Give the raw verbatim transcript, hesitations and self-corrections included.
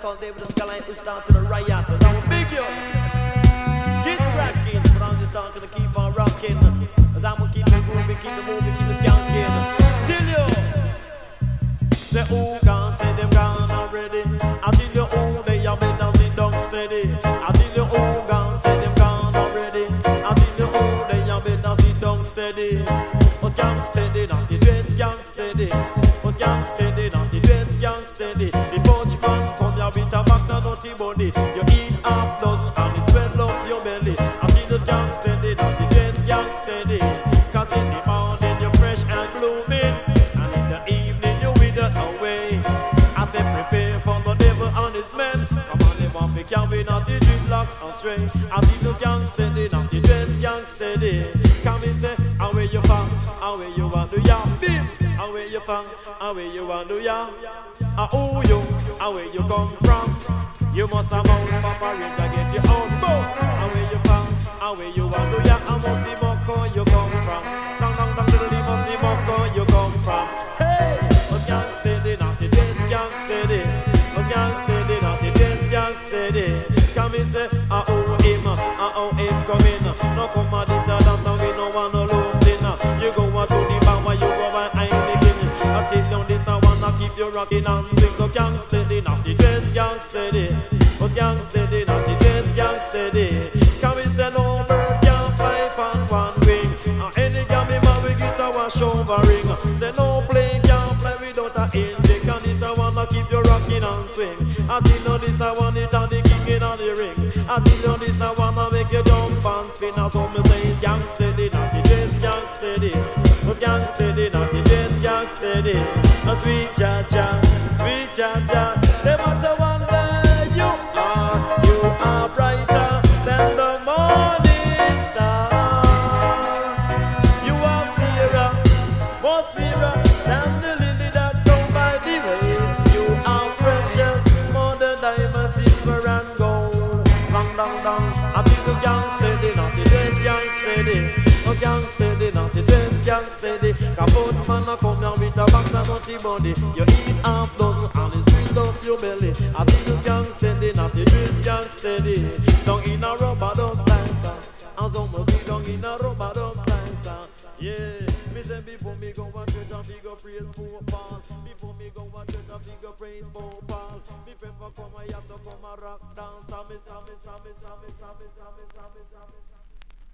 called David the Skyline who started a riot. And I will big you. Get cracking, but I'm just not gonna keep on rocking. As I'm gonna keep it moving, keep it moving, keep it skanking. Till you say, oh, God, say them gone already. I tell you, oh, they are better sit down steady. I tell you, oh, God, say them gone already. I tell you, oh, they are better sit down steady. Was gang steady, not the dreads gang steady. Was gang steady, not the dreads gang steady. Before you come, come your bit of back, no naughty body. You eat half dozen and it swell up your belly. I see the gang steady, not the dreads gang steady. Cause in the morning you're fresh and blooming, and in the evening you wither away. I say prepare for the devil and his men. Come on, they want me carry not the dreadlocks astray. I see the gang steady, not the dreads gang steady. Come and say, how where you from? How where you want to ya? Bim! How where you from? How where you want to ya? Ah, who you? How where you come from? You must have out Papa Ranger get you out. Boom! How where you from? How where you want to ya? I must see Bucko you come from. Dong dong dong diddly must see Bucko you come from. Hey! Was gang steady, not the dance gang steady. Was gang steady, not the dance gang steady. Come and say, ah, oh him, ah, oh him come in. No come a this a dance and we no wanna lose dinner. You go out to the bar while you go and I ain't beginning. Until down this I wanna keep you rocking and sing. So gang steady, not the dance gang steady. Was gang steady, not the dance gang steady. Come and say no bird can fly on one wing. And any gammy man we get a wash over ring. Say no plane can fly without a engine. And this I wanna keep you rocking and swing. Until now this I want it and the kicking on the ring. Until now this I wanna make you jump and spin. As some say it's gang steady, not the dance gang steady. Was gang steady, not the dance gang steady. A sweet cha cha, sweet cha cha. Say what a wonder you are. You are brighter than the morning star. You are fairer, more fairer than the lily that grows by the way. You are precious, more than diamonds, silver and gold. Dong dong dong. I think this gang steady, not the dance gang steady. A gang steady, not the dance gang steady. Kaput man a come down with a box and naughty body. You eat half dozen and it's filled up your belly. I think this gang steady, not the dance gang steady. Down in a rubber dub stanza, and some will see down in a rubber dub stanza. Yeah, me say before me go and church and big up praise for Paul. Before me go and church and big up praise for Paul. Me prefer come I have to come a rock dance. Sammy, Sammy, Sammy, Sammy, Sammy, Sammy, Sammy, Sammy, Sammy.